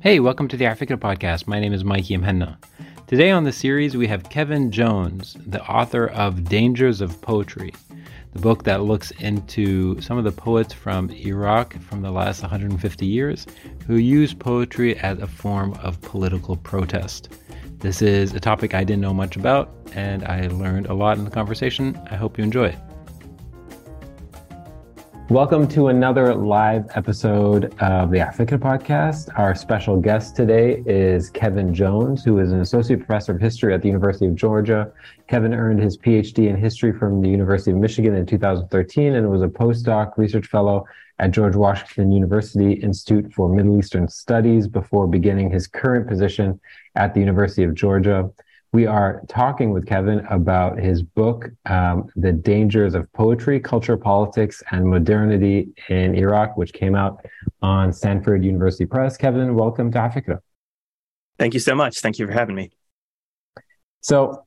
Hey, welcome to the Africa Podcast. My name is Mikey Mhenna. Today on the series, we have Kevin Jones, the author of Dangers of Poetry, the book that looks into some of the poets from Iraq from the last 150 years who use poetry as a form of political protest. This is a topic I didn't know much about, and I learned a lot in the conversation. I hope you enjoy it. Welcome to another live episode of the Africa Podcast. Our special guest today is Kevin Jones, who is an associate professor of history at the University of Georgia. Kevin earned his PhD in history from the University of Michigan in 2013 and was a postdoc research fellow at George Washington University Institute for Middle Eastern Studies before beginning his current position at the University of Georgia. We are talking with Kevin about his book, The Dangers of Poetry, Culture, Politics, and Modernity in Iraq, which came out on Stanford University Press. Kevin, welcome to Africa. Thank you so much. Thank you for having me. So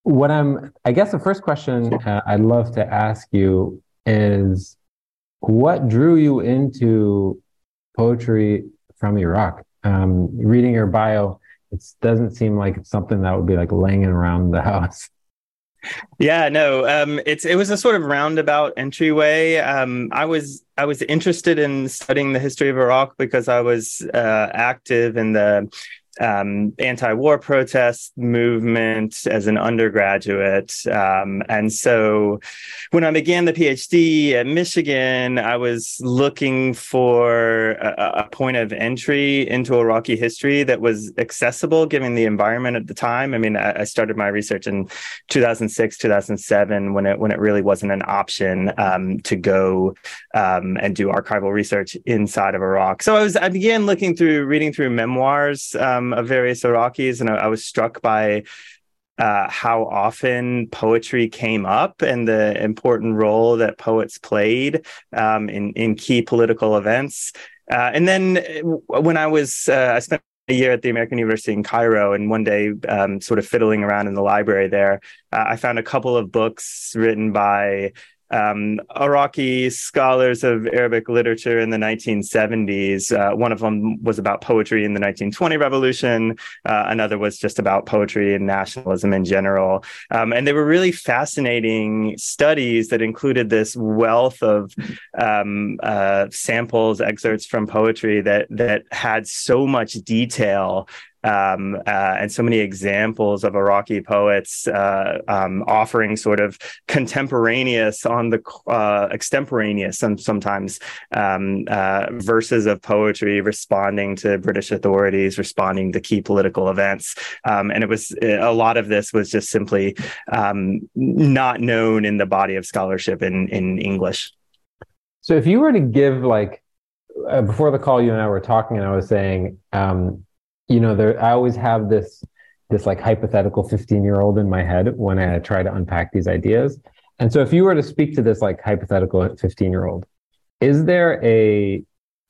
I guess the first question I'd love to ask you is, what drew you into poetry from Iraq? Reading your bio, it doesn't seem like it's something that would be like laying around the house. Yeah, no, it was a sort of roundabout entryway. I was interested in studying the history of Iraq because I was active in the anti-war protest movement as an undergraduate. And so when I began the PhD at Michigan, I was looking for a point of entry into Iraqi history that was accessible given the environment at the time. I mean, I started my research in 2006, 2007, when it really wasn't an option to go and do archival research inside of Iraq. So I began reading through memoirs of various Iraqis, and I was struck by how often poetry came up and the important role that poets played in key political events. And then when I spent a year at the American University in Cairo, and one day sort of fiddling around in the library there, I found a couple of books written by Iraqi scholars of Arabic literature in the 1970s. One of them was about poetry in the 1920 revolution. Another was just about poetry and nationalism in general. And they were really fascinating studies that included this wealth of samples, excerpts from poetry that had so much detail and so many examples of Iraqi poets offering sort of contemporaneous extemporaneous and sometimes verses of poetry responding to British authorities, responding to key political events. And it was a lot of this was just simply not known in the body of scholarship in English. So if you were to give before the call, you and I were talking, and I was saying, I always have this like hypothetical 15-year-old in my head when I try to unpack these ideas. And so if you were to speak to this like hypothetical 15-year-old, is there a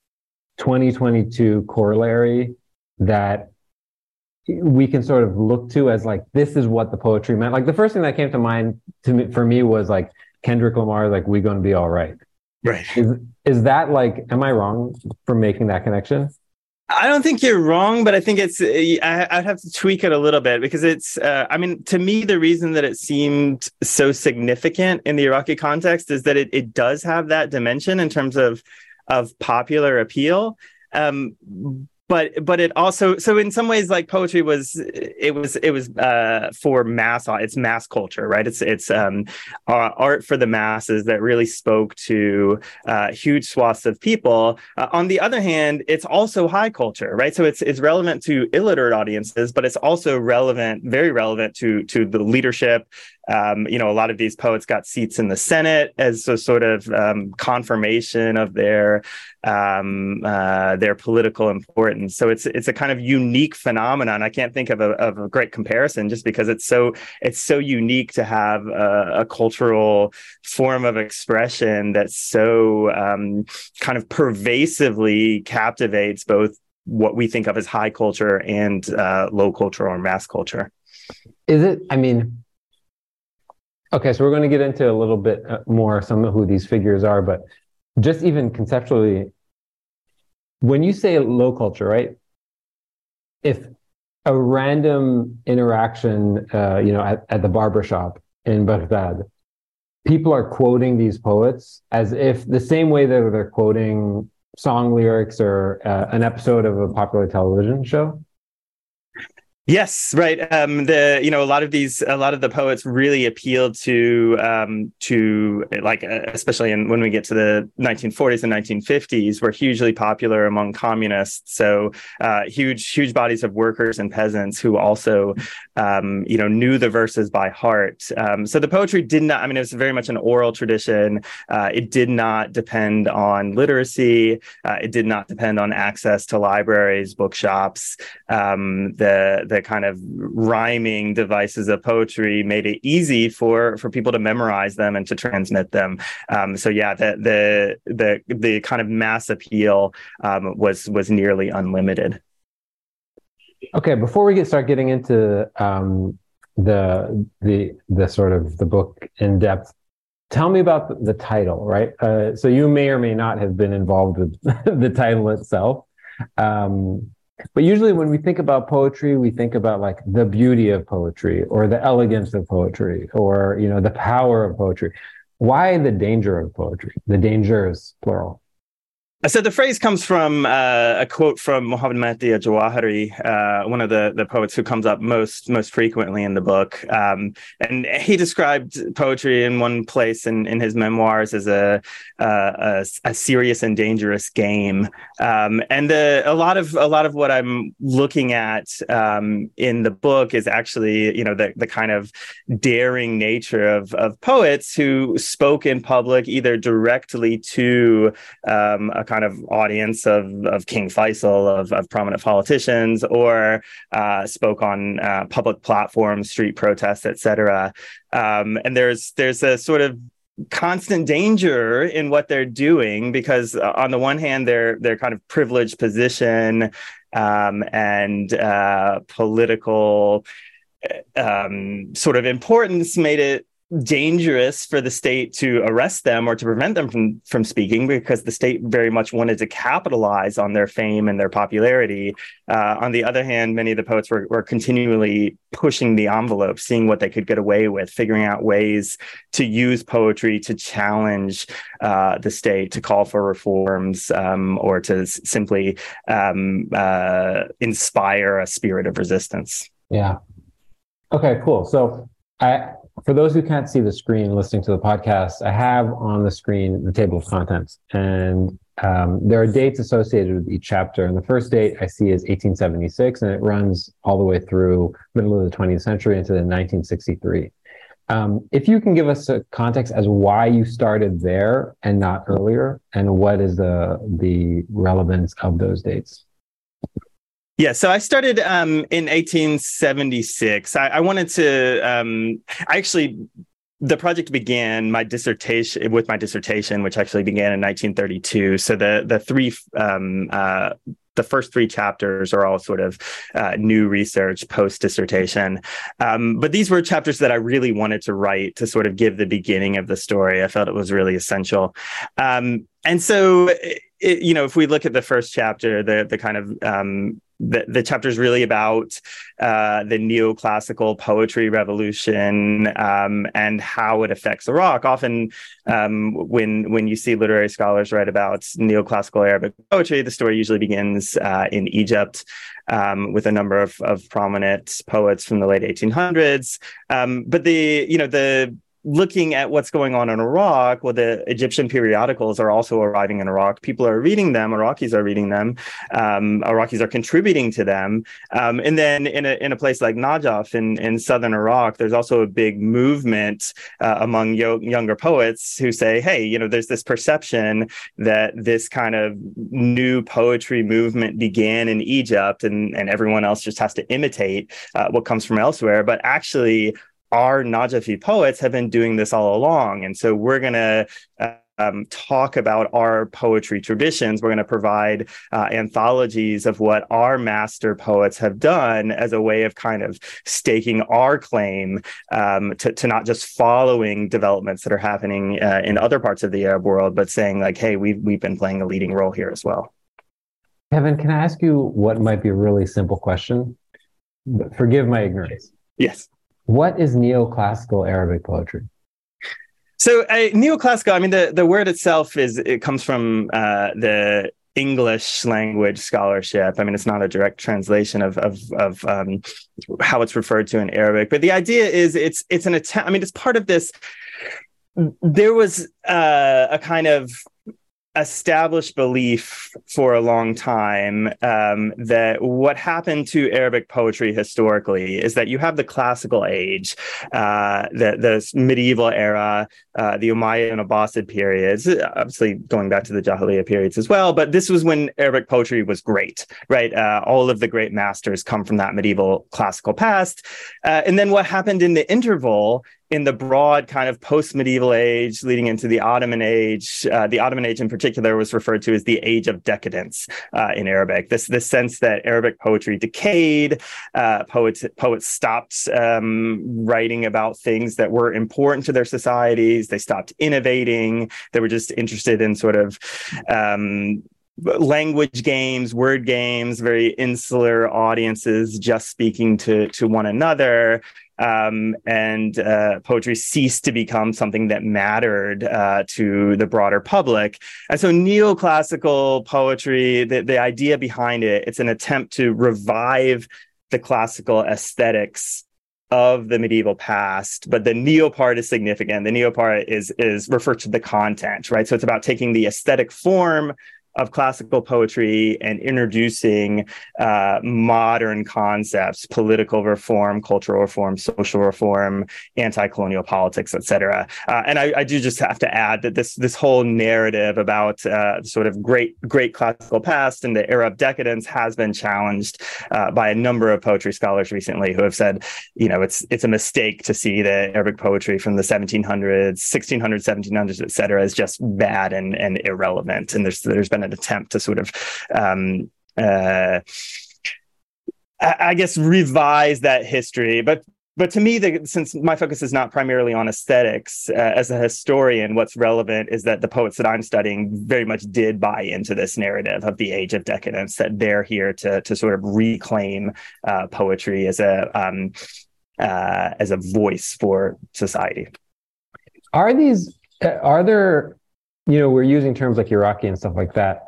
2022 corollary that we can sort of look to as like, this is what the poetry meant? Like the first thing that came to mind for me was like Kendrick Lamar, like, "We Gonna Be All Right." Right. Is that like, am I wrong for making that connection? I don't think you're wrong, but I think I'd have to tweak it a little bit because to me, the reason that it seemed so significant in the Iraqi context is that it does have that dimension in terms of popular appeal. But it also, so in some ways, like poetry was for it's mass culture, right? It's art for the masses that really spoke to huge swaths of people. On the other hand, it's also high culture, right? So it's relevant to illiterate audiences, but it's also very relevant to the leadership. A lot of these poets got seats in the Senate as a sort of confirmation of their political importance. So it's a kind of unique phenomenon. I can't think of a great comparison just because it's so unique to have a cultural form of expression that so kind of pervasively captivates both what we think of as high culture and low culture or mass culture. Is it? I mean, okay, so we're going to get into a little bit more some of who these figures are, but just even conceptually, when you say low culture, right? if a random interaction, at the barbershop in Baghdad, people are quoting these poets as if the same way that they're quoting song lyrics or an episode of a popular television show? Yes, right. A lot of the poets really appealed to like, especially when we get to the 1940s and 1950s, were hugely popular among communists. So huge bodies of workers and peasants who also, knew the verses by heart. So the poetry did not, I mean, it was very much an oral tradition. It did not depend on literacy. It did not depend on access to libraries, bookshops. The kind of rhyming devices of poetry made it easy for people to memorize them and to transmit them. The kind of mass appeal was nearly unlimited. Okay, before we start getting into the sort of the book in depth, tell me about the title, right? So you may or may not have been involved with the title itself. But usually when we think about poetry, we think about like the beauty of poetry or the elegance of poetry or, the power of poetry. Why the danger of poetry? The dangers, plural. So the phrase comes from a quote from Muhammad Mahdi al-Jawahiri, one of the poets who comes up most frequently in the book. And he described poetry in one place in his memoirs as a serious and dangerous game. And a lot of what I'm looking at in the book is actually, the kind of daring nature of poets who spoke in public either directly to a kind of audience of King Faisal, of prominent politicians, or spoke on public platforms, street protests, etc. And there's a sort of constant danger in what they're doing because on the one hand, their kind of privileged position and political sort of importance made it dangerous for the state to arrest them or to prevent them from speaking because the state very much wanted to capitalize on their fame and their popularity. On the other hand, many of the poets were continually pushing the envelope, seeing what they could get away with, figuring out ways to use poetry to challenge the state, to call for reforms, or to simply inspire a spirit of resistance. Yeah. Okay, cool. So for those who can't see the screen listening to the podcast, I have on the screen the table of contents. And there are dates associated with each chapter. And the first date I see is 1876, and it runs all the way through middle of the 20th century into the 1963. If you can give us a context as why you started there and not earlier, and what is the relevance of those dates? Yeah, so I started in 1876. I wanted to, the project began with my dissertation, which actually began in 1932. So the first three chapters are all sort of new research post-dissertation. But these were chapters that I really wanted to write to sort of give the beginning of the story. I felt it was really essential. And so, if we look at the first chapter, the kind of the chapter is really about the neoclassical poetry revolution and how it affects Iraq. Often, when you see literary scholars write about neoclassical Arabic poetry, the story usually begins in Egypt with a number of prominent poets from the late 1800s. But the looking at what's going on in Iraq, well, the Egyptian periodicals are also arriving in Iraq. People are reading them. Iraqis are reading them. Iraqis are contributing to them. And then in a place like Najaf in southern Iraq, there's also a big movement among younger poets who say, hey, there's this perception that this kind of new poetry movement began in Egypt and everyone else just has to imitate what comes from elsewhere. But actually, our Najafi poets have been doing this all along. And so we're going to talk about our poetry traditions. We're going to provide anthologies of what our master poets have done as a way of kind of staking our claim to not just following developments that are happening in other parts of the Arab world, but saying like, hey, we've been playing a leading role here as well. Kevin, can I ask you what might be a really simple question? But forgive my ignorance. Yes. What is neoclassical Arabic poetry? So neoclassical, I mean, the word itself it comes from the English language scholarship. I mean, it's not a direct translation of how it's referred to in Arabic, but the idea is it's an attempt. I mean, it's part of this. There was a kind of established belief for a long time that what happened to Arabic poetry historically is that you have the classical age, the medieval era, the Umayyad and Abbasid periods, obviously going back to the Jahiliyyah periods as well. But this was when Arabic poetry was great, right? All of the great masters come from that medieval classical past. And then what happened in the interval in the broad kind of post-medieval age leading into the Ottoman age in particular was referred to as the age of decadence in Arabic. This sense that Arabic poetry decayed, poets stopped writing about things that were important to their societies. They stopped innovating. They were just interested in sort of language games, word games, very insular audiences just speaking to one another. And poetry ceased to become something that mattered to the broader public. And so neoclassical poetry, the idea behind it, it's an attempt to revive the classical aesthetics of the medieval past, but the neo part is significant. The neo part is referred to the content, right? So it's about taking the aesthetic form of classical poetry and introducing modern concepts, political reform, cultural reform, social reform, anti-colonial politics, et cetera. And I do just have to add that this whole narrative about sort of great classical past and the era of decadence has been challenged by a number of poetry scholars recently who have said, you know, it's a mistake to see the Arabic poetry from the 1700s, 1600s, 1700s, et cetera, as just bad and irrelevant. And there's been an attempt to sort of, I guess, revise that history. But to me, since my focus is not primarily on aesthetics, as a historian, what's relevant is that the poets that I'm studying very much did buy into this narrative of the age of decadence, that they're here to sort of reclaim poetry as a voice for society. Are there, you know, we're using terms like Iraqi and stuff like that.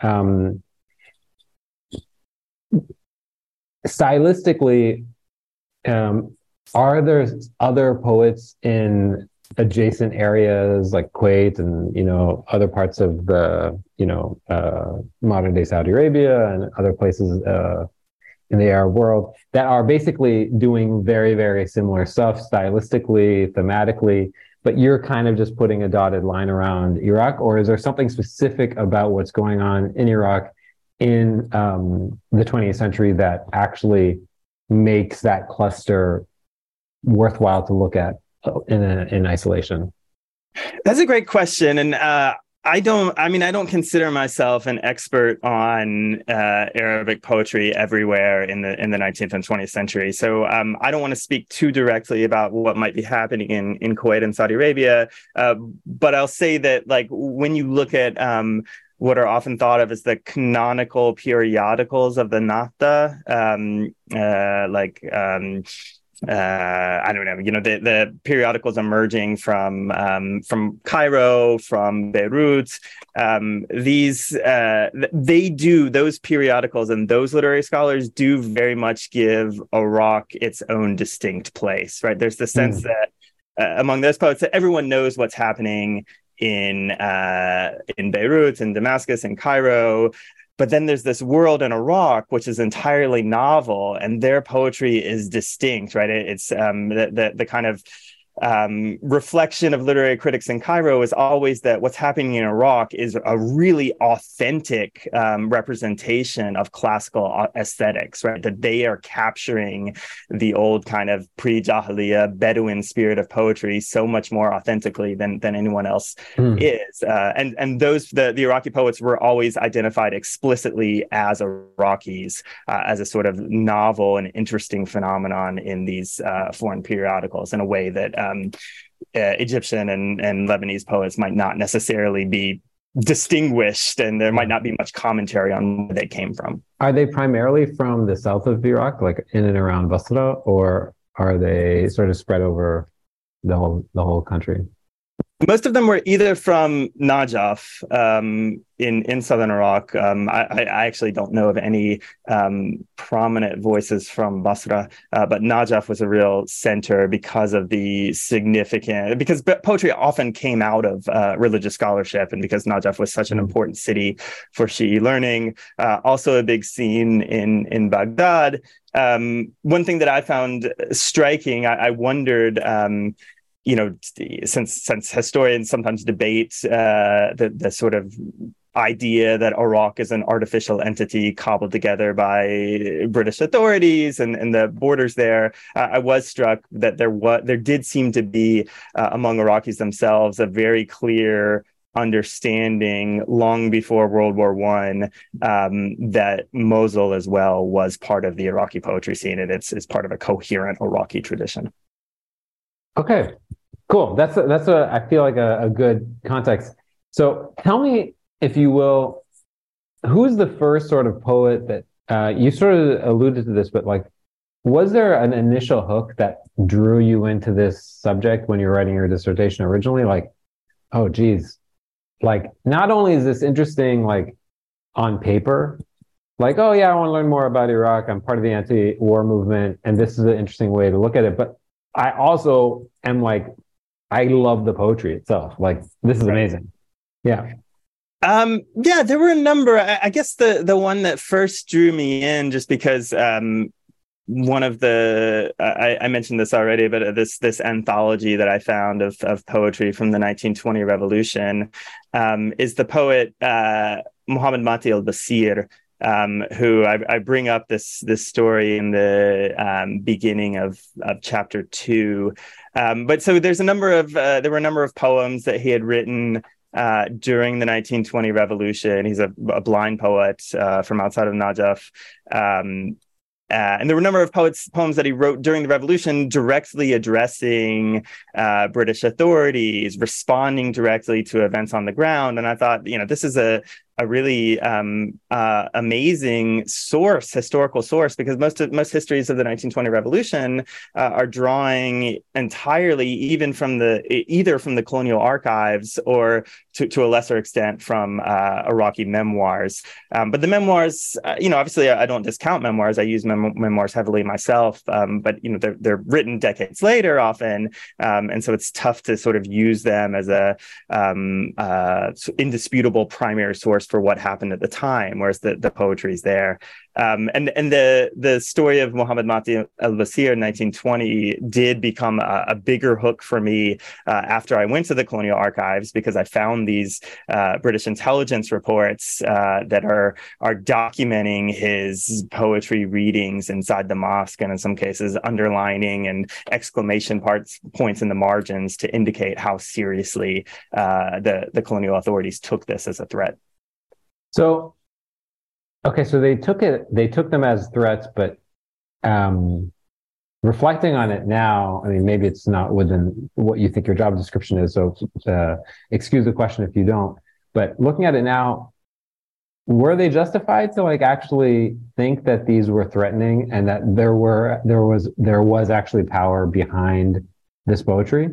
Stylistically, are there other poets in adjacent areas like Kuwait and, you know, other parts of the, you know, modern day Saudi Arabia and other places in the Arab world that are basically doing very, very similar stuff stylistically, thematically, but you're kind of just putting a dotted line around Iraq? Or is there something specific about what's going on in Iraq in the 20th century that actually makes that cluster worthwhile to look at in isolation? That's a great question. And I don't consider myself an expert on Arabic poetry everywhere in the 19th and 20th century. So I don't want to speak too directly about what might be happening in Kuwait and Saudi Arabia. But I'll say that, like, when you look at what are often thought of as the canonical periodicals of the Nahda, I don't know, you know, the periodicals emerging from Cairo, from Beirut, those periodicals and those literary scholars do very much give Iraq its own distinct place, right? There's the sense that among those poets that everyone knows what's happening in Beirut, in Damascus, in Cairo. But then there's this world in Iraq, which is entirely novel, and their poetry is distinct, right? It's the kind of reflection of literary critics in Cairo is always that what's happening in Iraq is a really authentic representation of classical aesthetics, right? That they are capturing the old kind of pre-Jahiliyyah Bedouin spirit of poetry so much more authentically than anyone else is. And the Iraqi poets were always identified explicitly as Iraqis, as a sort of novel and interesting phenomenon in these foreign periodicals in a way that Egyptian and Lebanese poets might not necessarily be distinguished, and there might not be much commentary on where they came from. Are they primarily from the south of Iraq, like in and around Basra, or are they sort of spread over the whole country? Most of them were either from Najaf in southern Iraq. I actually don't know of any prominent voices from Basra, but Najaf was a real center because of because poetry often came out of religious scholarship, and because Najaf was such an important city for Shi'i learning. Also a big scene in Baghdad. One thing that I found striking, I wondered, since historians sometimes debate the sort of idea that Iraq is an artificial entity cobbled together by British authorities and the borders there, I was struck that there did seem to be among Iraqis themselves a very clear understanding long before World War I that Mosul as well was part of the Iraqi poetry scene, and it's part of a coherent Iraqi tradition. Okay, cool. That's I feel like a good context. So tell me, if you will, who's the first sort of poet that you sort of alluded to this, but like, was there an initial hook that drew you into this subject when you were writing your dissertation originally? Like, oh, geez, like not only is this interesting, like on paper, like, oh yeah, I want to learn more about Iraq. I'm part of the anti-war movement, and this is an interesting way to look at it. But I also am like, I love the poetry itself. Like, this is amazing. Yeah. Yeah, there were a number. I guess the one that first drew me in, just because one of the I mentioned this already, but this anthology that I found of poetry from the 1920 revolution is the poet Muhammad Mati al-Basir, who I bring up this story in the beginning of chapter 2. But so there were a number of poems that he had written during the 1920 revolution. He's a blind poet from outside of Najaf. And there were a number of poems that he wrote during the revolution directly addressing British authorities, responding directly to events on the ground. And I thought, this is a really amazing historical source, because most histories of the 1920 revolution are drawing entirely either from the colonial archives or to a lesser extent from Iraqi memoirs. But the memoirs, obviously I don't discount memoirs. I use memoirs heavily myself, but they're written decades later often, and so it's tough to sort of use them as a indisputable primary source for what happened at the time, whereas the poetry is there. And the story of Muhammad Mati al-Basir in 1920 did become a bigger hook for me after I went to the colonial archives, because I found these British intelligence reports that are documenting his poetry readings inside the mosque, and in some cases underlining and exclamation points in the margins to indicate how seriously the colonial authorities took this as a threat. So, okay, so they took them as threats, but reflecting on it now, I mean, maybe it's not within what you think your job description is, so excuse the question if you don't, but looking at it now, were they justified to like actually think that these were threatening and that there was actually power behind this poetry?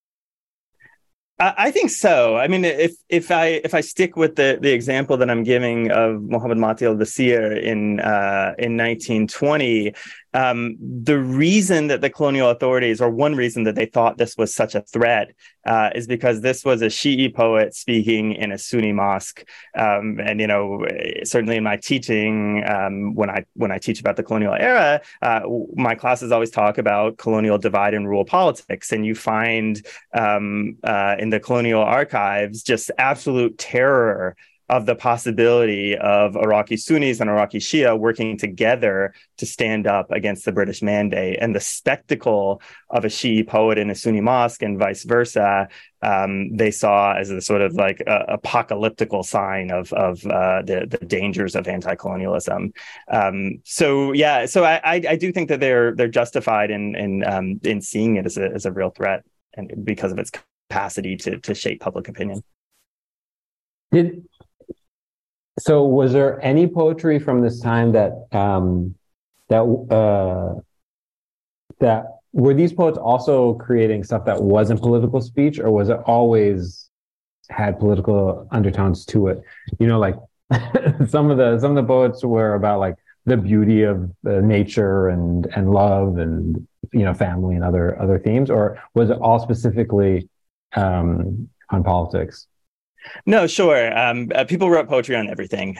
I think so. I mean, if I stick with the example that I'm giving of Muhammad Mati al-Basir in 1920, the reason that the colonial authorities, or one reason that they thought this was such a threat, is because this was a Shi'i poet speaking in a Sunni mosque. And certainly in my teaching, when I teach about the colonial era, my classes always talk about colonial divide and rule politics, and you find in the colonial archives just absolute terror of the possibility of Iraqi Sunnis and Iraqi Shia working together to stand up against the British mandate. And the spectacle of a Shi'i poet in a Sunni mosque and vice versa, they saw as a sort of like apocalyptical sign of the dangers of anti-colonialism. So I do think that they're justified in seeing it as a real threat, and because of its capacity to shape public opinion. Did so? Was there any poetry from this time that that were these poets also creating stuff that wasn't political speech, or was it always had political undertones to it? You know, like some of the poets were about like the beauty of nature and love and family and other themes, or was it all specifically on politics? No, sure. People wrote poetry on everything.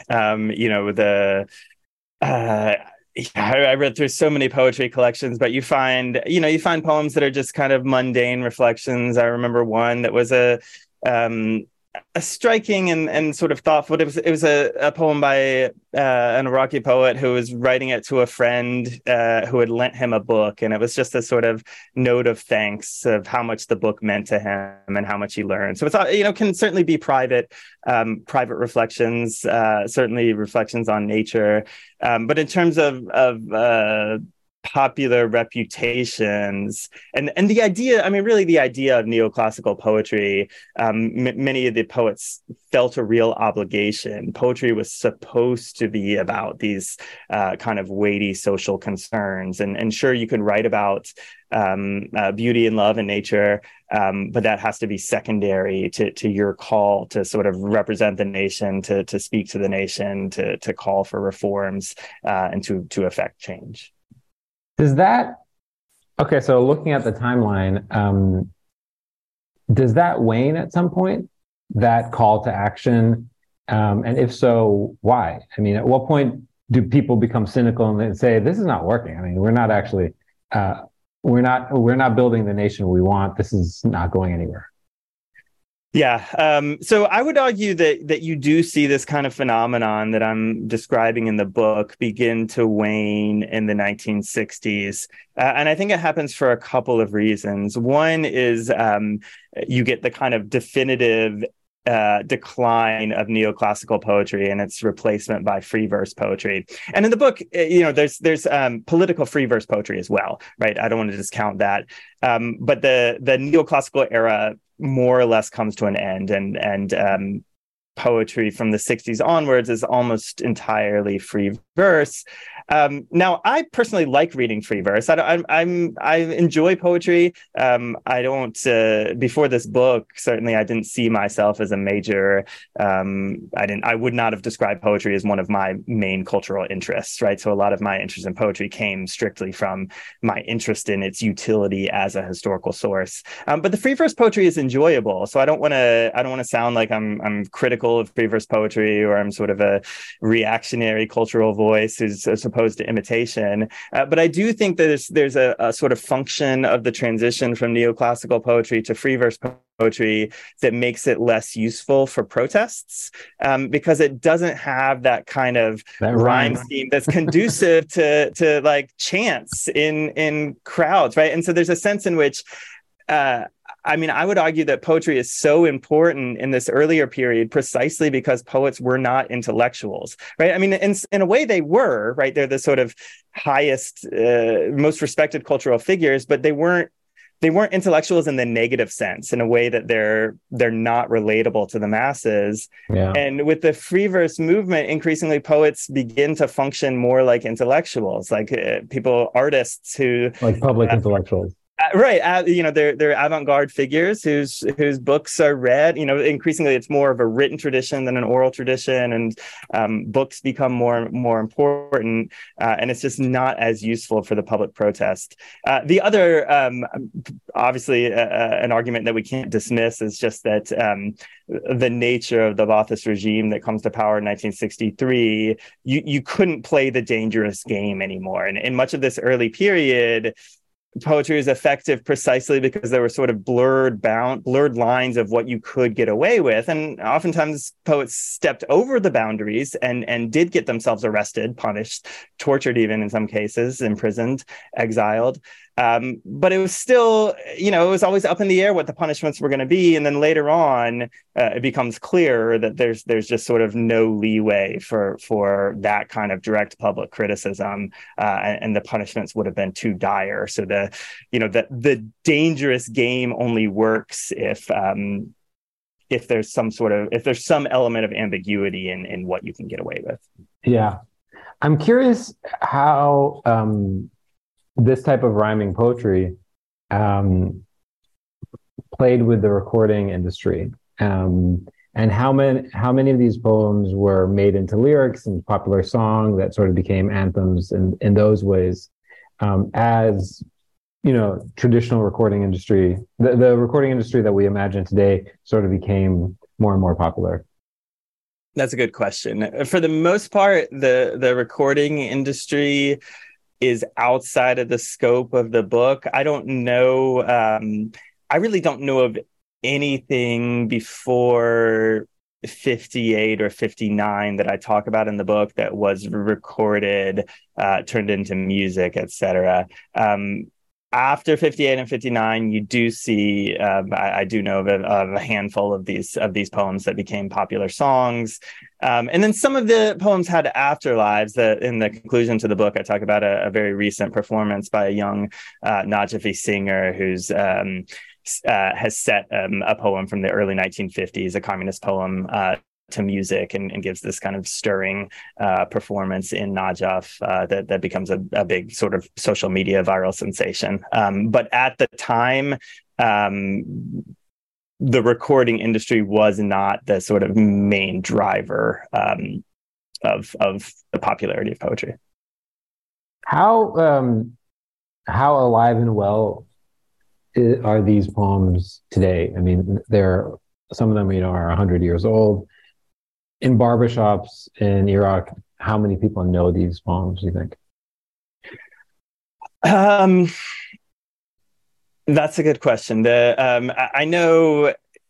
Uh, I read through so many poetry collections, but you find poems that are just kind of mundane reflections. I remember one that was um, a striking and sort of thoughtful. It was a poem by an Iraqi poet who was writing it to a friend who had lent him a book, and it was just a sort of note of thanks of how much the book meant to him and how much he learned. So it's can certainly be private reflections, certainly reflections on nature, but in terms of popular reputations and the idea, I mean, really the idea of neoclassical poetry, many of the poets felt a real obligation. Poetry was supposed to be about these kind of weighty social concerns, and sure, you can write about beauty and love and nature, but that has to be secondary to your call to sort of represent the nation, to speak to the nation, to call for reforms, and to affect change. Does that Okay, so looking at the timeline, does that wane at some point, that call to action? And if so, why? I mean, at what point do people become cynical and say, this is not working? I mean, we're not actually, we're not building the nation we want. This is not going anywhere. Yeah. So I would argue that you do see this kind of phenomenon that I'm describing in the book begin to wane in the 1960s. And I think it happens for a couple of reasons. One is you get the kind of definitive decline of neoclassical poetry and its replacement by free verse poetry. And in the book, there's political free verse poetry as well, right? I don't want to discount that. But the neoclassical era more or less comes to an end, and poetry from the 60s onwards is almost entirely free verse. Now, I personally like reading free verse. I enjoy poetry. I don't. Before this book, certainly, I didn't see myself as a major. I would not have described poetry as one of my main cultural interests. Right. So a lot of my interest in poetry came strictly from my interest in its utility as a historical source. But the free verse poetry is enjoyable. So I don't want to sound like I'm critical of free verse poetry, or I'm sort of a reactionary cultural voice who's opposed to imitation. But I do think that there's a sort of function of the transition from neoclassical poetry to free verse poetry that makes it less useful for protests, because it doesn't have that kind of rhyme scheme that's conducive to like chants in crowds, right? And so there's a sense in which I would argue that poetry is so important in this earlier period precisely because poets were not intellectuals, right? I mean, in a way they were, right? They're the sort of highest, most respected cultural figures, but they weren't intellectuals in the negative sense, in a way that they're not relatable to the masses. Yeah. And with the free verse movement, increasingly poets begin to function more like intellectuals, like artists who like public intellectuals. Right. They're avant-garde figures whose books are read. Increasingly it's more of a written tradition than an oral tradition, and books become more important, and it's just not as useful for the public protest. The other, obviously, an argument that we can't dismiss is just that the nature of the Ba'athist regime that comes to power in 1963, you couldn't play the dangerous game anymore. And in much of this early period, poetry is effective precisely because there were sort of blurred lines of what you could get away with. And oftentimes poets stepped over the boundaries and did get themselves arrested, punished, tortured, even in some cases, imprisoned, exiled. But it was still, it was always up in the air what the punishments were going to be. And then later on, it becomes clear that there's just sort of no leeway for that kind of direct public criticism, and the punishments would have been too dire. So the dangerous game only works if if there's some element of ambiguity in what you can get away with. Yeah. I'm curious how this type of rhyming poetry played with the recording industry, and how many of these poems were made into lyrics and popular song that sort of became anthems in those ways, as traditional recording industry, the recording industry that we imagine today sort of became more and more popular. That's a good question. For the most part, the recording industry is outside of the scope of the book. I don't know. I really don't know of anything before 58 or 59 that I talk about in the book that was recorded, turned into music, etc. After 58 and 59, you do see, I do know of a handful of these poems that became popular songs. And then some of the poems had afterlives. That in the conclusion to the book, I talk about a very recent performance by a young Najafi singer who's has set a poem from the early 1950s, a communist poem, to music, and gives this kind of stirring performance in Najaf that becomes a big sort of social media viral sensation. But at the time, the recording industry was not the sort of main driver of the popularity of poetry. How alive and well are these poems today? I mean, some of them, are 100 years old. In barbershops in Iraq, how many people know these poems, do you think? That's a good question. I know,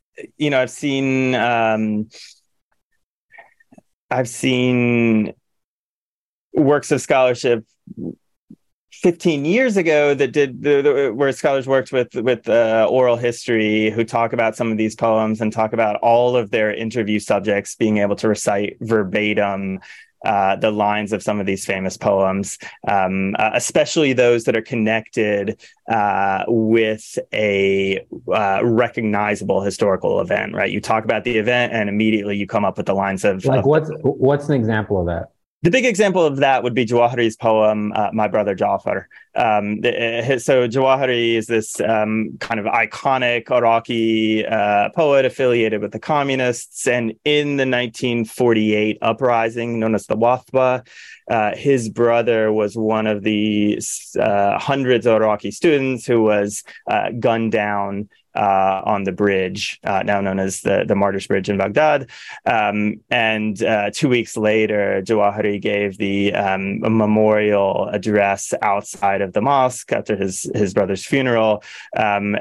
I've seen works of scholarship 15 years ago that where scholars worked with oral history, who talk about some of these poems and talk about all of their interview subjects being able to recite verbatim the lines of some of these famous poems, especially those that are connected with a recognizable historical event, right? You talk about the event and immediately you come up with the lines of... What's an example of that? The big example of that would be Jawahari's poem, My Brother Jafar. So Jawahari is this kind of iconic Iraqi poet affiliated with the communists. And in the 1948 uprising known as the Wathba, his brother was one of the hundreds of Iraqi students who was gunned down on the bridge, now known as the Martyrs Bridge in Baghdad. And 2 weeks later, Jawahari gave the memorial address outside of the mosque after his brother's funeral. And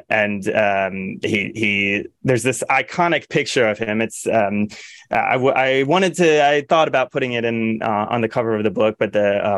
he there's this iconic picture of him. It's I thought about putting it in on the cover of the book, but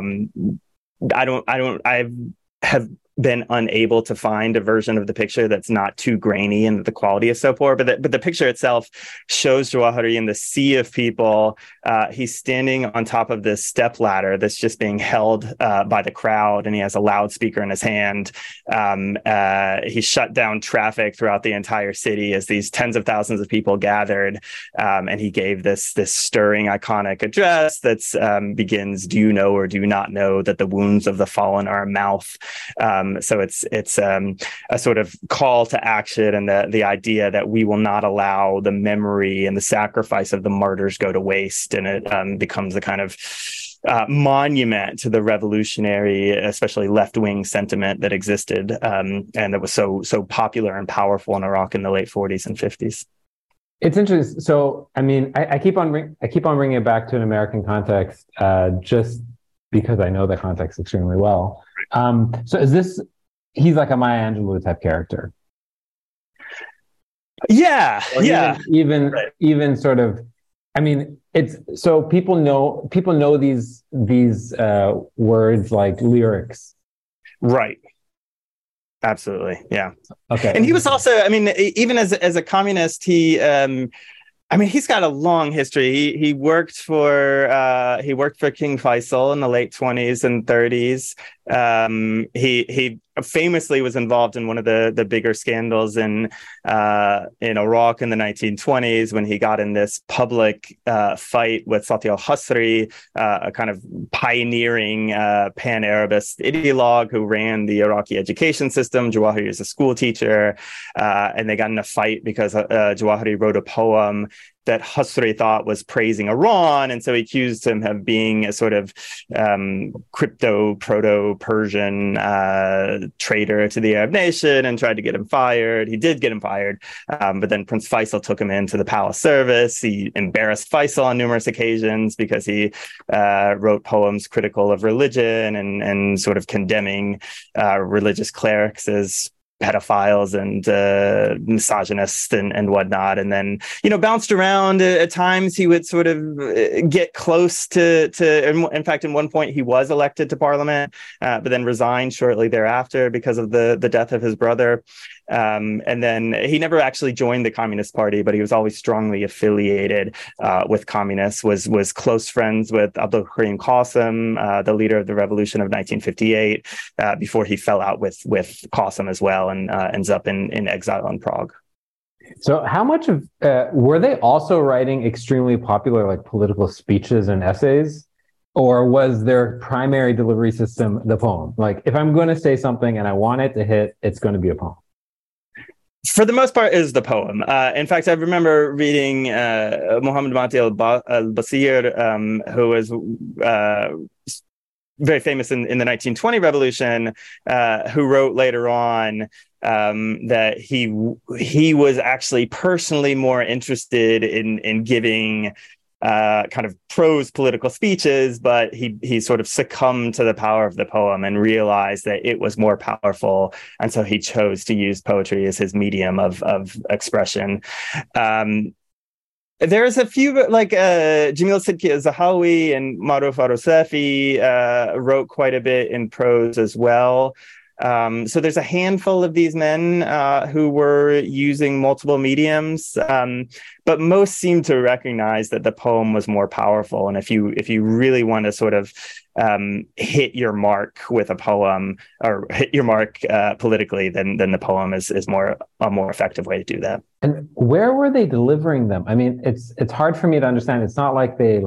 I have been unable to find a version of the picture that's not too grainy and the quality is so poor. But the picture itself shows Jawahari in the sea of people. He's standing on top of this step ladder that's just being held by the crowd, and he has a loudspeaker in his hand. He shut down traffic throughout the entire city as these tens of thousands of people gathered, and he gave this stirring, iconic address that begins, "Do you know or do you not know that the wounds of the fallen are a mouth?" So it's a sort of call to action, and the idea that we will not allow the memory and the sacrifice of the martyrs go to waste, and it becomes a kind of monument to the revolutionary, especially left-wing sentiment that existed and that was so popular and powerful in Iraq in the late 40s and 50s. It's interesting. So, I mean, I keep on bringing it back to an American context, just because I know the context extremely well. So he's like a Maya Angelou type character? Yeah. Even sort of, I mean, it's so people know these words like lyrics. Right. Absolutely. Yeah. Okay. And he was also, I mean, even as a communist, he's got a long history. He worked for King Faisal in the late 20s and 30s. He famously was involved in one of the bigger scandals in Iraq in the 1920s when he got in this public fight with Sathi al-Hasri, a kind of pioneering pan-Arabist ideologue who ran the Iraqi education system. Jawahiri is a school teacher, and they got in a fight because Jawahiri wrote a poem that Hasri thought was praising Iran, and so he accused him of being a sort of crypto proto-Persian traitor to the Arab nation and tried to get him fired. He did get him fired, but then Prince Faisal took him into the palace service. He embarrassed Faisal on numerous occasions because he wrote poems critical of religion and sort of condemning religious clerics as pedophiles and misogynists and whatnot, and then bounced around. At times he would sort of get close to in fact, in one point he was elected to parliament, but then resigned shortly thereafter because of the death of his brother. And then he never actually joined the Communist Party, but he was always strongly affiliated with communists, was close friends with Abdul Karim Qasim, the leader of the revolution of 1958, before he fell out with Qasim as well and ends up in exile in Prague. So how much of, were they also writing extremely popular like political speeches and essays? Or was their primary delivery system the poem? Like, if I'm going to say something and I want it to hit, it's going to be a poem. For the most part, is the poem. In fact, I remember reading Muhammad Mati al-Basir, who was very famous in the 1920 revolution, who wrote later on that he was actually personally more interested in giving kind of prose political speeches, but he sort of succumbed to the power of the poem and realized that it was more powerful, and so he chose to use poetry as his medium of expression. There's a few, like Jamil Sidki Zahawi and Maruf Arosefi wrote quite a bit in prose as well. So there's a handful of these men who were using multiple mediums, but most seem to recognize that the poem was more powerful. And if you really want to sort of hit your mark with a poem, or hit your mark politically, then the poem is a more effective way to do that. And where were they delivering them? I mean, it's hard for me to understand. It's not like they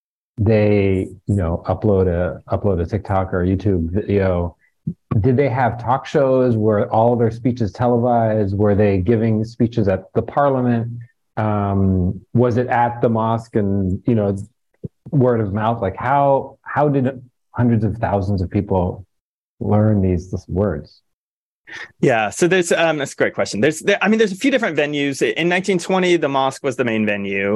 upload a TikTok or YouTube video. Did they have talk shows? Were all their speeches televised? Were they giving speeches at the parliament? Was it at the mosque and, word of mouth? Like how did hundreds of thousands of people learn these words? Yeah, so that's a great question. There's a few different venues. In 1920, the mosque was the main venue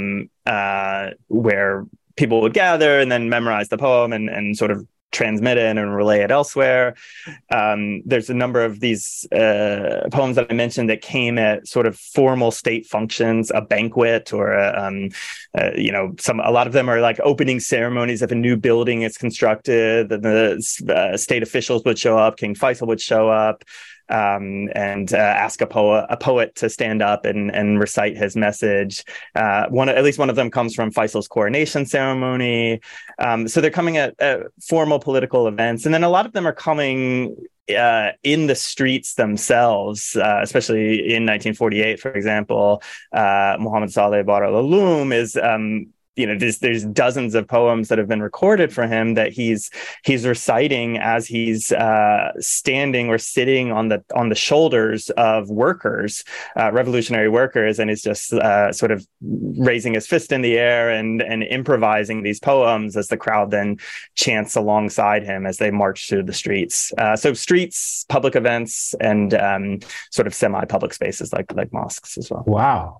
where people would gather and then memorize the poem and sort of transmit it and relay it elsewhere. There's a number of these poems that I mentioned that came at sort of formal state functions, a banquet, or a lot of them are like opening ceremonies of a new building is constructed. The state officials would show up. King Faisal would show up. And ask a poet to stand up and recite his message. At least one of them comes from Faisal's coronation ceremony. So they're coming at formal political events, and then a lot of them are coming in the streets themselves, especially in 1948, for example. Muhammad Saleh Bar al-Ulum is there's dozens of poems that have been recorded for him that he's reciting as he's standing or sitting on the shoulders of workers, revolutionary workers, and he's just sort of raising his fist in the air and improvising these poems as the crowd then chants alongside him as they march through the streets. So streets, public events, and sort of semi-public spaces like mosques as well. Wow.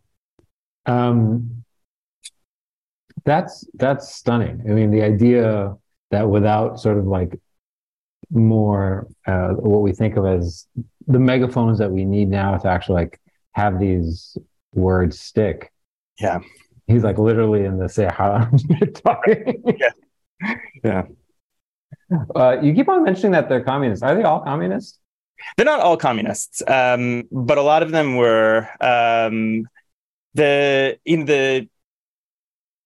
That's stunning. I mean, the idea that without sort of like more what we think of as the megaphones that we need now to actually like have these words stick. Yeah. He's like literally in the Sahara talking. Yeah. You keep on mentioning that they're communists. Are they all communists? They're not all communists, but a lot of them were.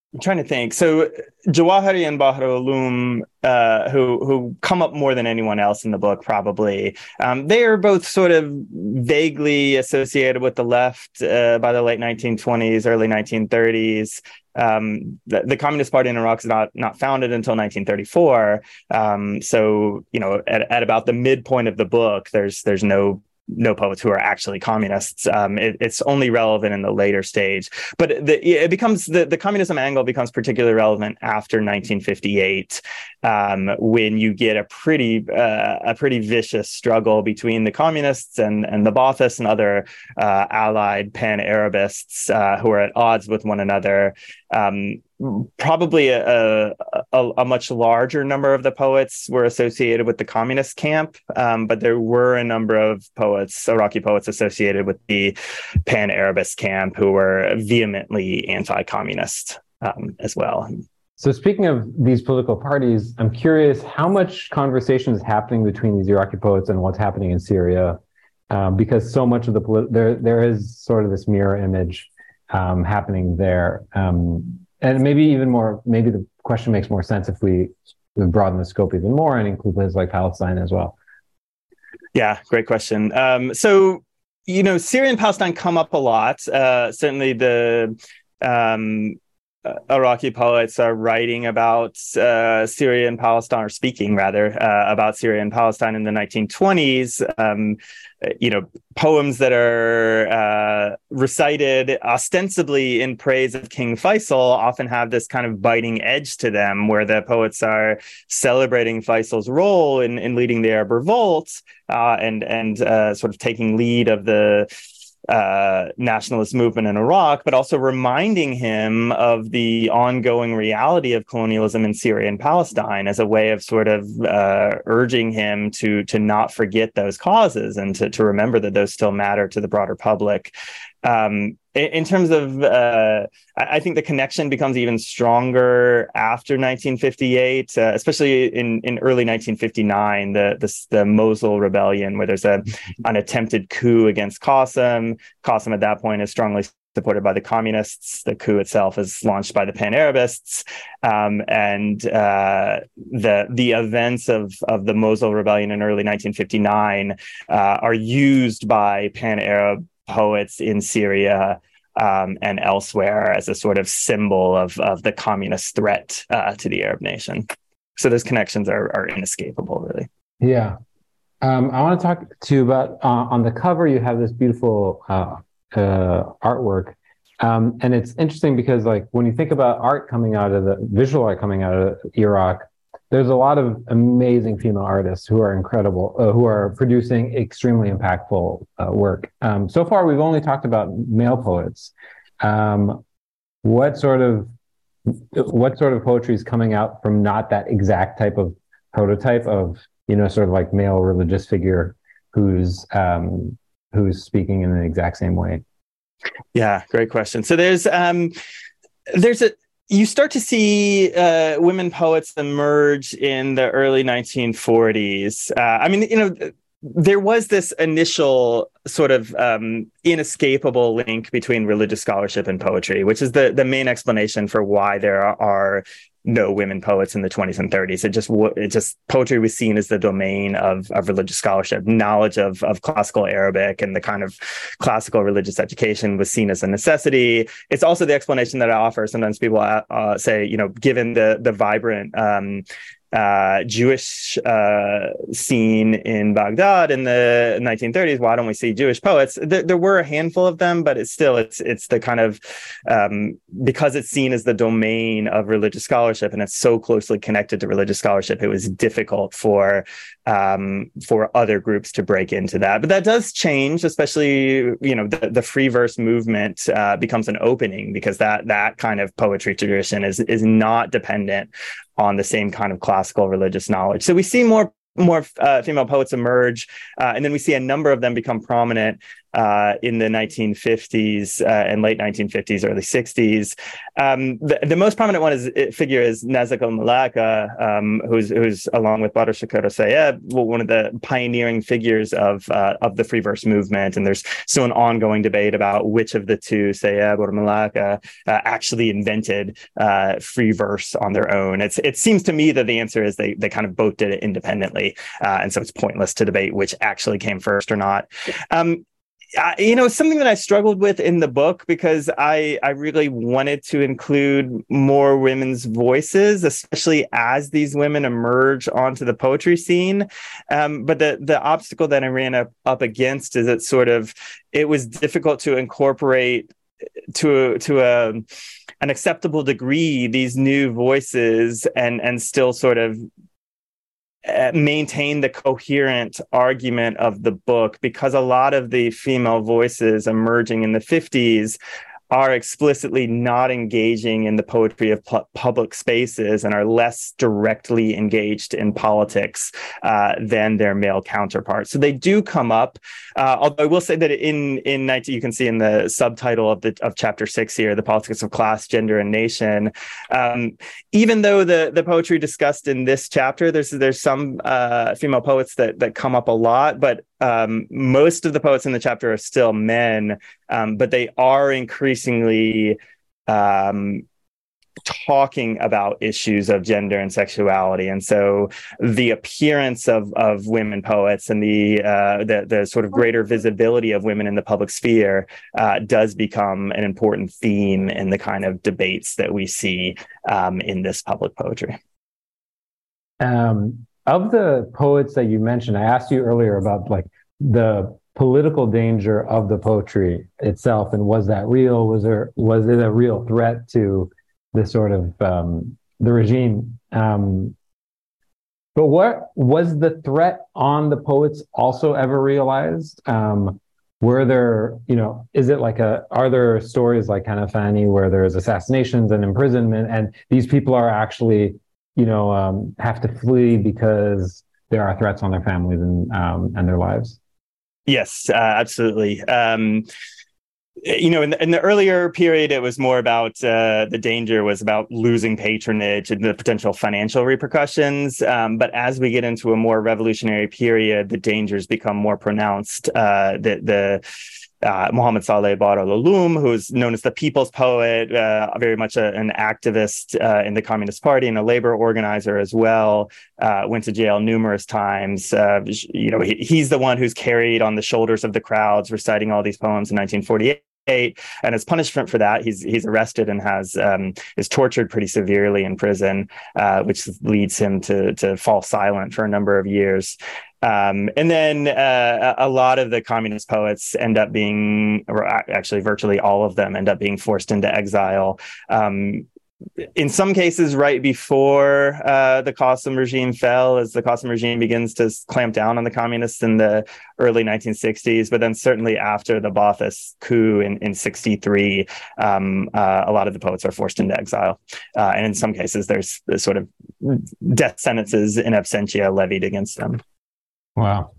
I'm trying to think. So Jawahari and Bahar Ulum, who come up more than anyone else in the book, probably, they are both sort of vaguely associated with the left by the late 1920s, early 1930s. The Communist Party in Iraq is not founded until 1934. So, at about the midpoint of the book, there's no poets who are actually communists. It's only relevant in the later stage, but it becomes the communism angle becomes particularly relevant after 1958, when you get a pretty vicious struggle between the communists and the Baathists and other allied pan-Arabists who are at odds with one another. Probably a much larger number of the poets were associated with the communist camp, but there were a number of Iraqi poets associated with the pan-Arabist camp who were vehemently anti-communist as well. So speaking of these political parties, I'm curious how much conversation is happening between these Iraqi poets and what's happening in Syria, because so much of there is sort of this mirror image happening there. And maybe even more, maybe the question makes more sense if we broaden the scope even more and include places like Palestine as well. Yeah, great question. So, Syria and Palestine come up a lot. Certainly the Iraqi poets are writing about Syria and Palestine, or speaking rather, about Syria and Palestine in the 1920s. Poems that are recited ostensibly in praise of King Faisal often have this kind of biting edge to them, where the poets are celebrating Faisal's role in leading the Arab revolt and sort of taking lead of the nationalist movement in Iraq, but also reminding him of the ongoing reality of colonialism in Syria and Palestine as a way of sort of urging him to not forget those causes and to remember that those still matter to the broader public. In terms of, I think the connection becomes even stronger after 1958, especially in early 1959, the Mosul rebellion, where there's an attempted coup against Qasim. Qasim at that point is strongly supported by the communists. The coup itself is launched by the Pan-Arabists, and the events of the Mosul rebellion in early 1959 are used by Pan-Arab poets in Syria and elsewhere as a sort of symbol of the communist threat to the Arab nation. So those connections are inescapable, really. Yeah. I want to talk to you about, on the cover, you have this beautiful artwork. And it's interesting because, like, when you think about visual art coming out of Iraq, there's a lot of amazing female artists who are incredible, who are producing extremely impactful work. So far, we've only talked about male poets. What sort of poetry is coming out from not that exact type of prototype of, sort of like male religious figure who's speaking in the exact same way? Yeah, great question. So you start to see women poets emerge in the early 1940s. There was this initial sort of inescapable link between religious scholarship and poetry, which is the main explanation for why there are no women poets in the 20s and 30s. It just poetry was seen as the domain of religious scholarship. Knowledge of classical Arabic and the kind of classical religious education was seen as a necessity. It's also the explanation that I offer. Sometimes people say, given the vibrant Jewish scene in Baghdad in the 1930s, why don't we see Jewish poets? There were a handful of them, but it's the kind of because it's seen as the domain of religious scholarship and it's so closely connected to religious scholarship, it was difficult for other groups to break into that. But that does change, especially the free verse movement becomes an opening, because that kind of poetry tradition is not dependent on the same kind of classical religious knowledge. So we see more female poets emerge, and then we see a number of them become prominent in the 1950s and late 1950s, early 60s. The most prominent figure is Nazak al-Malaka, who's along with Badr Shakir Sayed, one of the pioneering figures of the free verse movement. And there's still an ongoing debate about which of the two, Sayed or Malaka, actually invented free verse on their own. It seems to me that the answer is they kind of both did it independently, and so it's pointless to debate which actually came first or not. Something that I struggled with in the book, because I really wanted to include more women's voices, especially as these women emerge onto the poetry scene. But the obstacle that I ran up against is that it was difficult to incorporate to an acceptable degree these new voices and still sort of maintain the coherent argument of the book, because a lot of the female voices emerging in the 50s are explicitly not engaging in the poetry of public spaces and are less directly engaged in politics than their male counterparts. So they do come up, although I will say that in 19, you can see in the subtitle of chapter 6 here, The Politics of Class, Gender, and Nation, even though the poetry discussed in this chapter, there's some female poets that come up a lot, but most of the poets in the chapter are still men, but they are increasingly talking about issues of gender and sexuality. And so the appearance of women poets and the sort of greater visibility of women in the public sphere does become an important theme in the kind of debates that we see in this public poetry. Of the poets that you mentioned, I asked you earlier about like the political danger of the poetry itself, and was that real? Was it a real threat to the sort of the regime? But what was the threat on the poets also ever realized? Were there, is it like are there stories like Kanafani where there's assassinations and imprisonment, and these people are actually have to flee because there are threats on their families and their lives? Yes, absolutely. In the earlier period, it was more about the danger was about losing patronage and the potential financial repercussions. But as we get into a more revolutionary period, the dangers become more pronounced. Muhammad Saleh Badr al-Ulum, who's known as the people's poet, very much an activist in the Communist Party and a labor organizer as well, went to jail numerous times. He's the one who's carried on the shoulders of the crowds reciting all these poems in 1948. And as punishment for that, he's arrested and is tortured pretty severely in prison, which leads him to fall silent for a number of years. And then a lot of the communist poets end up being, or actually virtually all of them end up being forced into exile. In some cases, right before the Qasim regime fell, as the Qasim regime begins to clamp down on the communists in the early 1960s, but then certainly after the Ba'athist coup in 63, a lot of the poets are forced into exile. And in some cases, there's sort of death sentences in absentia levied against them. Wow.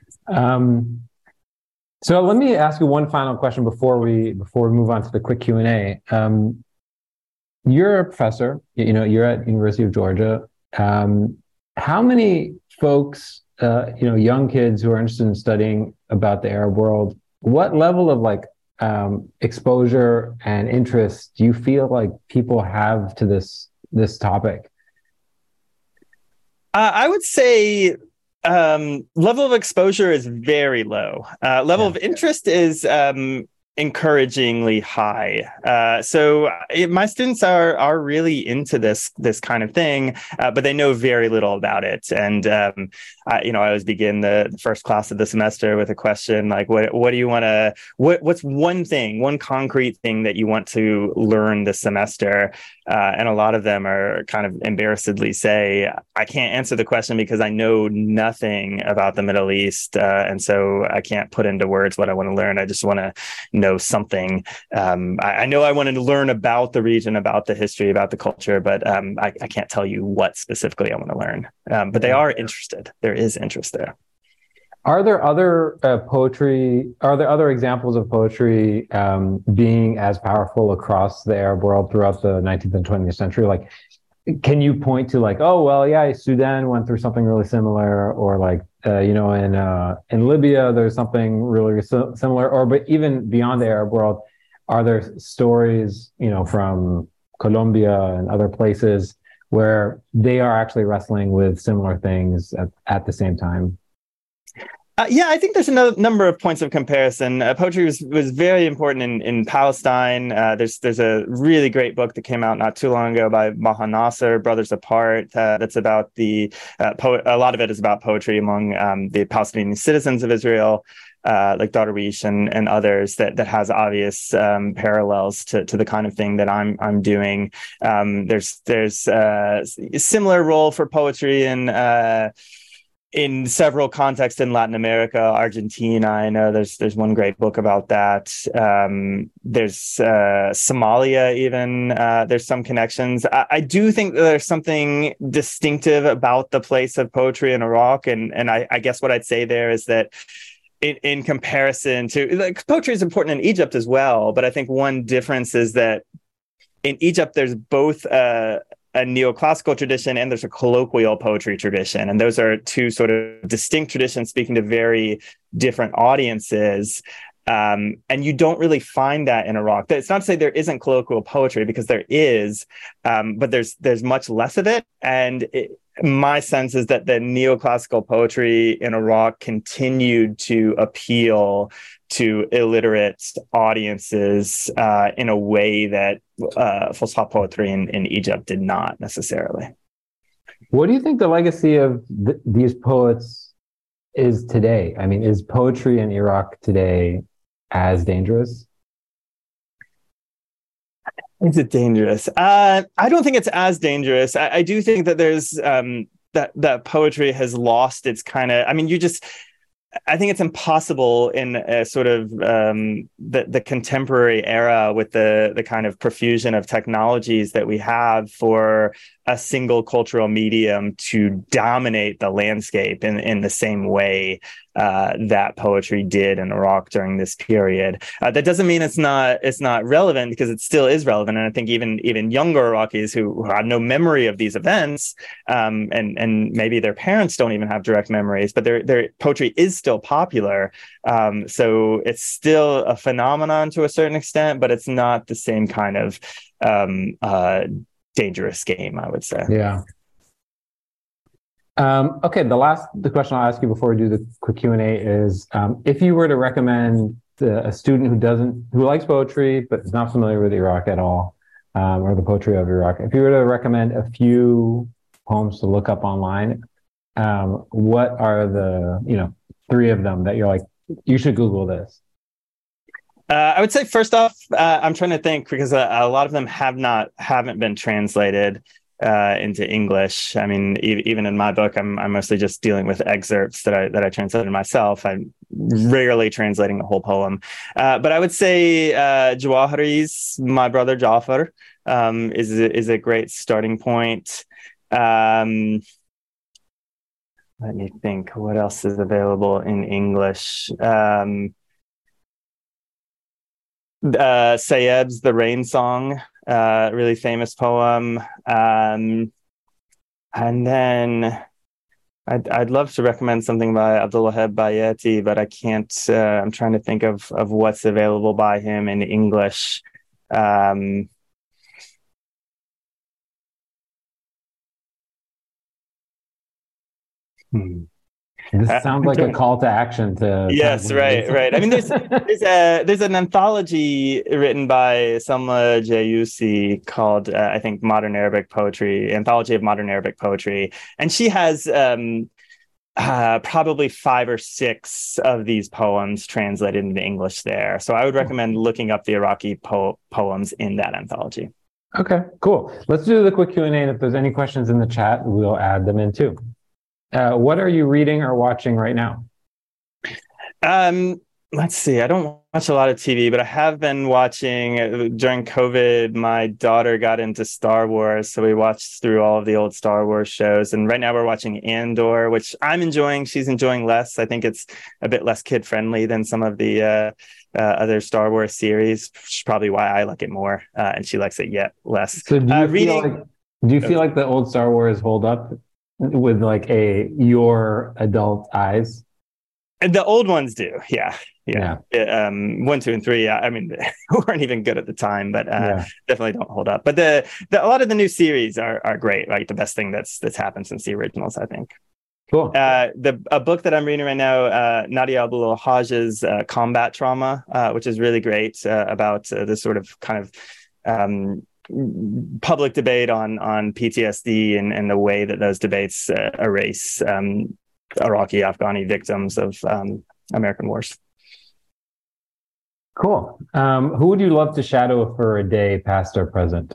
So let me ask you one final question before we move on to the quick Q&A. You're a professor, you're at University of Georgia. How many folks, young kids who are interested in studying about the Arab world, what level of exposure and interest do you feel like people have to this topic? I would say level of exposure is very low. Level of interest is encouragingly high. So my students are really into this kind of thing, but they know very little about it. And I always begin the first class of the semester with a question like, what do you want to? What's one concrete thing that you want to learn this semester? And a lot of them are kind of embarrassedly say, I can't answer the question because I know nothing about the Middle East, and so I can't put into words what I want to learn. I just want to know something. I know I wanted to learn about the region, about the history, about the culture, but I can't tell you what specifically I want to learn. But they are interested. There is interest there. Are there other poetry? Are there other examples of poetry being as powerful across the Arab world throughout the 19th and 20th century? Like, can you point to like, oh well, yeah, Sudan went through something really similar, or like, in Libya there's something really similar, or but even beyond the Arab world, are there stories, from Colombia and other places where they are actually wrestling with similar things at the same time? Yeah, I think there's a number of points of comparison. Poetry was very important in Palestine. There's a really great book that came out not too long ago by Maha Nasser, Brothers Apart. That's about a lot of it is about poetry among the Palestinian citizens of Israel, like Darwish and others that has obvious parallels to the kind of thing that I'm doing. There's a similar role for poetry in several contexts in Latin America, Argentina. I know there's one great book about that. There's Somalia even. There's some connections. I do think that there's something distinctive about the place of poetry in Iraq. And I guess what I'd say there is that in comparison to, like, poetry is important in Egypt as well. But I think one difference is that in Egypt, there's both a neoclassical tradition and there's a colloquial poetry tradition. And those are two sort of distinct traditions speaking to very different audiences. And you don't really find that in Iraq. It's not to say there isn't colloquial poetry, because there is, but there's much less of it. And my sense is that the neoclassical poetry in Iraq continued to appeal to illiterate audiences in a way that Fusha poetry in Egypt did not necessarily. What do you think the legacy of these poets is today? I mean, is poetry in Iraq today as dangerous? Is it dangerous? I don't think it's as dangerous. I do think that there's that poetry has lost its kind of. I mean, I think it's impossible in a sort of the contemporary era with the kind of profusion of technologies that we have for a single cultural medium to dominate the landscape in the same way that poetry did in Iraq during this period. That doesn't mean it's not relevant, because it still is relevant. And I think even younger Iraqis who have no memory of these events, and maybe their parents don't even have direct memories, but their poetry is still popular. So it's still a phenomenon to a certain extent, but it's not the same kind of dangerous game, I would say. Yeah. Okay. The question I'll ask you before we do the quick Q&A is, if you were to recommend a student who likes poetry but is not familiar with Iraq at all, or the poetry of Iraq, if you were to recommend a few poems to look up online, what are the three of them that you're like, you should Google this? I would say first off, I'm trying to think, because a lot of them haven't been translated into English. I mean, even in my book, I'm mostly just dealing with excerpts that I translated myself. I'm rarely translating the whole poem. But I would say Jawahiri's My Brother Jafar is a great starting point. Let me think, what else is available in English? Sayeb's The Rain Song, really famous poem. And then I'd love to recommend something by Abdulwahab Bayati, but I can't. I'm trying to think of what's available by him in English. This sounds like a call to action to. Yes, right. I mean, there's an anthology written by Salma Jayusi called I think Modern Arabic Poetry, Anthology of Modern Arabic Poetry, and she has probably 5 or 6 of these poems translated into English there. So I would recommend looking up the Iraqi poems in that anthology. Okay, cool. Let's do the quick Q&A, and if there's any questions in the chat, we'll add them in too. What are you reading or watching right now? let's see. I don't watch a lot of TV, but I have been watching during COVID. My daughter got into Star Wars, so we watched through all of the old Star Wars shows. And right now we're watching Andor, which I'm enjoying. She's enjoying less. I think it's a bit less kid friendly than some of the other Star Wars series, which is probably why I like it more, and she likes it yet less. So do you feel like the old Star Wars hold up with like your adult eyes? The old ones do, yeah. 1, 2, and 3. Yeah, I mean, weren't even good at the time, but definitely don't hold up. But a lot of the new series are great. Like the best thing that's happened since the originals, I think. Cool. A book that I'm reading right now, Nadia Abdul-Hajj's Combat Trauma, which is really great about this sort of kind of public debate on PTSD and the way that those debates erase Iraqi, Afghani victims of American wars. Cool. Who would you love to shadow for a day, past or present?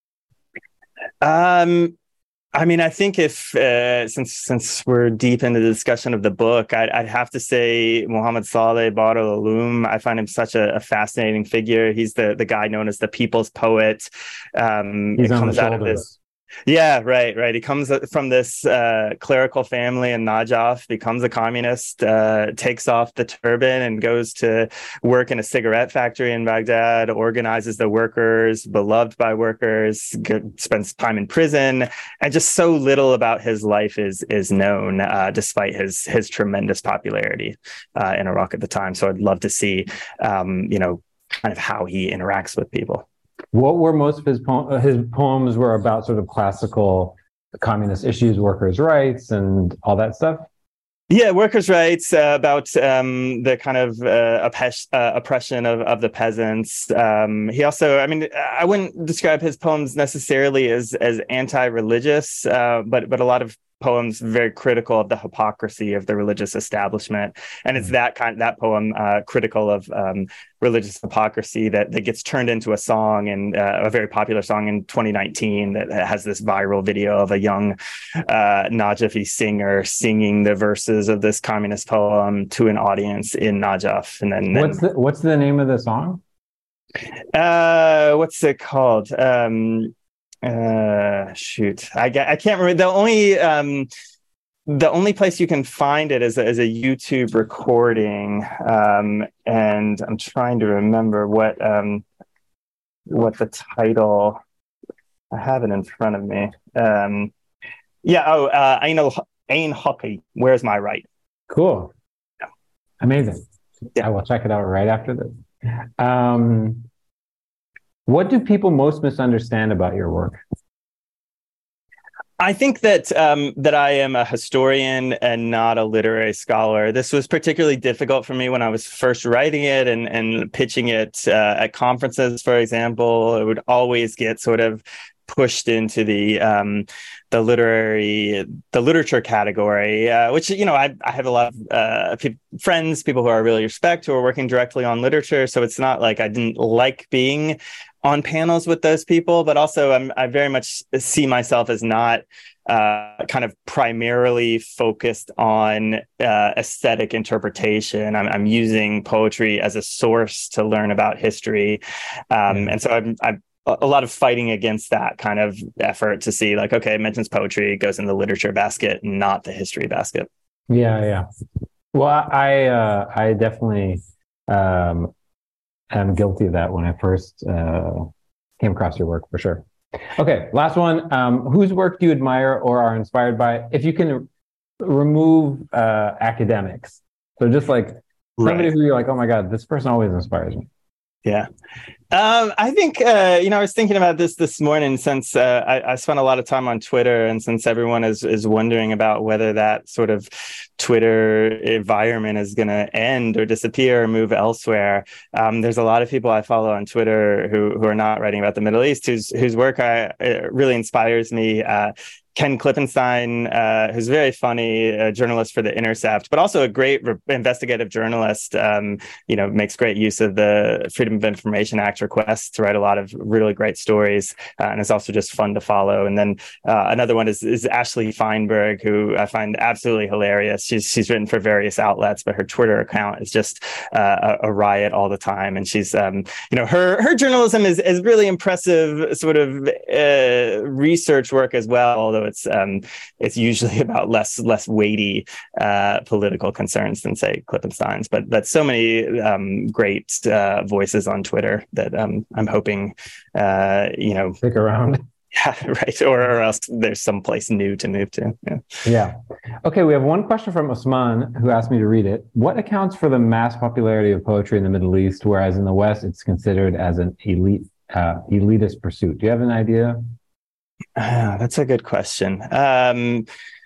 I mean, I think if since we're deep into the discussion of the book, I'd have to say Muhammad Saleh Badr al-Ulum. I find him such a fascinating figure. He's the guy known as the people's poet. He's on the shoulders. Yeah, right. He comes from this clerical family in Najaf, becomes a communist, takes off the turban and goes to work in a cigarette factory in Baghdad, organizes the workers, beloved by workers, spends time in prison, and just so little about his life is known, despite his tremendous popularity in Iraq at the time. So I'd love to see, kind of how he interacts with people. What were most of his poems were about sort of classical communist issues, workers' rights, and all that stuff? Yeah, workers' rights, about the kind of oppression of the peasants. He also, I mean, I wouldn't describe his poems necessarily as anti-religious, but a lot of poems very critical of the hypocrisy of the religious establishment. And it's that poem critical of religious hypocrisy that gets turned into a song, and a very popular song in 2019 that has this viral video of a young Najafi singer singing the verses of this communist poem to an audience in Najaf. And then what's the name of the song? What's it called? Shoot, I can't remember. The only place you can find it is a YouTube recording, and I'm trying to remember what the title. I have it in front of me. Ain Hockey. Where's my right? Cool. Yeah. Amazing. Yeah. I will check it out right after this. What do people most misunderstand about your work? I think that I am a historian and not a literary scholar. This was particularly difficult for me when I was first writing it and pitching it at conferences, for example. It would always get sort of pushed into the literature category, which, I have a lot of friends, people who I really respect, who are working directly on literature. So it's not like I didn't like being on panels with those people, but also I very much see myself as not kind of primarily focused on aesthetic interpretation. I'm using poetry as a source to learn about history. And so I'm a lot of fighting against that kind of effort to see like, okay, it mentions poetry, it goes in the literature basket, not the history basket. Yeah. Well, I definitely am guilty of that when I first came across your work, for sure. Okay, last one. Whose work do you admire or are inspired by? If you can remove academics. So just like somebody who you're like, oh my God, this person always inspires me. Yeah. I think, I was thinking about this morning, since I spent a lot of time on Twitter, and since everyone is wondering about whether that sort of Twitter environment is going to end or disappear or move elsewhere. There's a lot of people I follow on Twitter who are not writing about the Middle East, whose work really inspires me. Ken Klippenstein, who's very funny, a journalist for The Intercept, but also a great investigative journalist. Makes great use of the Freedom of Information Act requests to write a lot of really great stories, and it's also just fun to follow. And then another one is Ashley Feinberg, who I find absolutely hilarious. She's written for various outlets, but her Twitter account is just a riot all the time. And she's, her journalism is really impressive, sort of research work as well, although it's usually about less weighty political concerns than, say, Klippenstein's. But so many great voices on Twitter that I'm hoping stick around. Yeah, right. Or else there's some place new to move to. Yeah. Okay, we have one question from Osman, who asked me to read it. What accounts for the mass popularity of poetry in the Middle East, whereas in the West it's considered as an elitist pursuit? Do you have an idea? That's a good question. I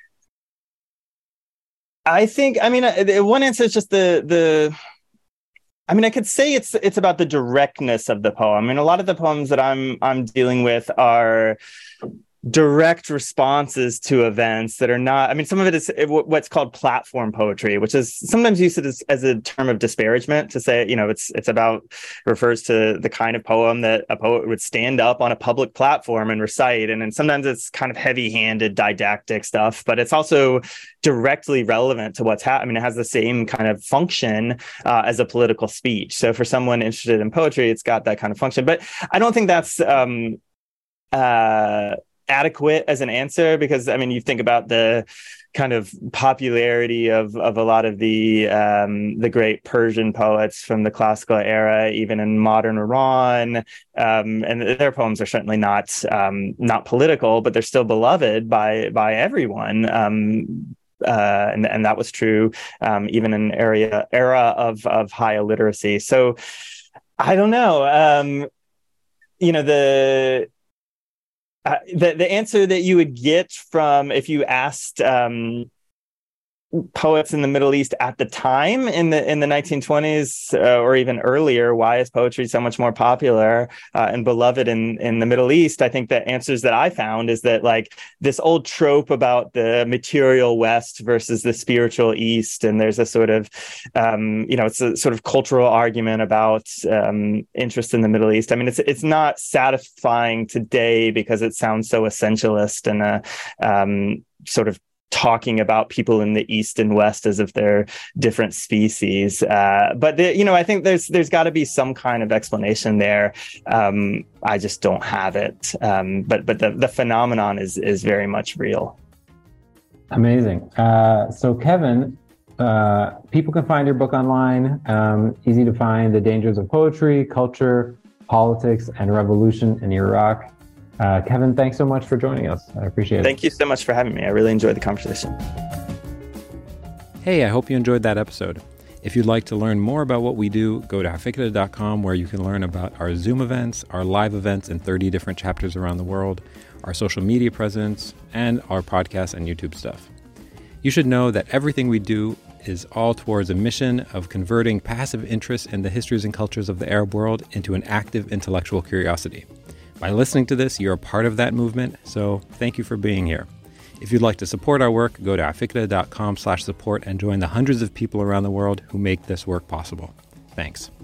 think, one answer is just I could say it's about the directness of the poem. A lot of the poems that I'm dealing with are direct responses to events that are not, some of it is what's called platform poetry, which is sometimes used as a term of disparagement to say, refers to the kind of poem that a poet would stand up on a public platform and recite. And then sometimes it's kind of heavy-handed didactic stuff, but it's also directly relevant to what's happening. It has the same kind of function as a political speech. So for someone interested in poetry, it's got that kind of function. But I don't think that's adequate as an answer, because you think about the kind of popularity of a lot of the great Persian poets from the classical era, even in modern Iran, and their poems are certainly not political, but they're still beloved by everyone. And that was true even in an era of high illiteracy. So I don't know. The answer that you would get from if you asked poets in the Middle East at the time in the 1920s or even earlier, why is poetry so much more popular and beloved in the Middle East? I think the answers that I found is that, like, this old trope about the material West versus the spiritual East, and there's a sort of it's a sort of cultural argument about interest in the Middle East. It's not satisfying today because it sounds so essentialist and sort of talking about people in the East and West as if they're different species. But I think there's got to be some kind of explanation there. I just don't have it. But the phenomenon is very much real. Amazing. So Kevin, people can find your book online. Easy to find: The Dangers of Poetry, Culture, Politics, and Revolution in Iraq. Kevin, thanks so much for joining us. I appreciate it. Thank you so much for having me. I really enjoyed the conversation. Hey, I hope you enjoyed that episode. If you'd like to learn more about what we do, go to hafikda.com, where you can learn about our Zoom events, our live events in 30 different chapters around the world, our social media presence, and our podcast and YouTube stuff. You should know that everything we do is all towards a mission of converting passive interest in the histories and cultures of the Arab world into an active intellectual curiosity. By listening to this, you're a part of that movement, so thank you for being here. If you'd like to support our work, go to hafikda.com/support and join the hundreds of people around the world who make this work possible. Thanks.